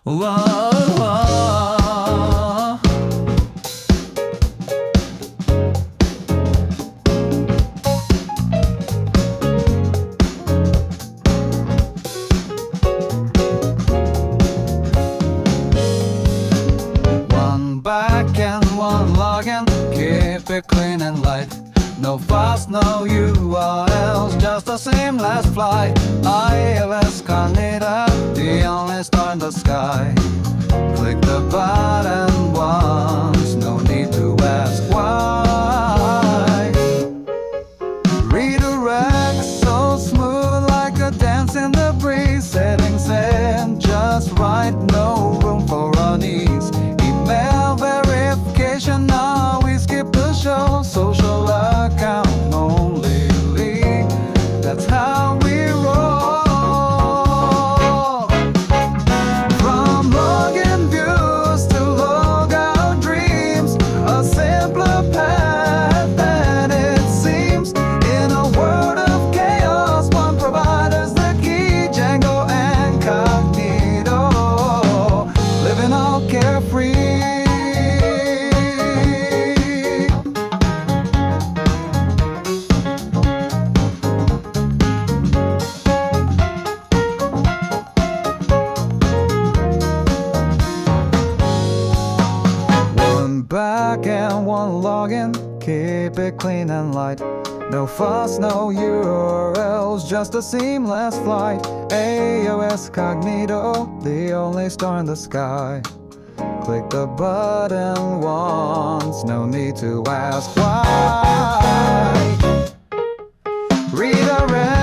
Whoa. One back and one login, keep it clean and light. No fuss, no URLs, just a seamless flight. iOS Cognito, the only star in the sky. Click the button once, no need to ask why. Redirect so smooth like a dance in the breeze. Settings in just right, no room for unease. Email verification, now we skip the show. Social account only leave, that's how we roll. From login views to logout dreams, a simpler path than it seems. In a world of chaos, one provider's the key. Django Incognito, living all carefree. Back and one login, keep it clean and light. No fuss, no URLs, just a seamless flight. iOS Cognito, the only star in the sky. Click the button once, no need to ask why. Redirect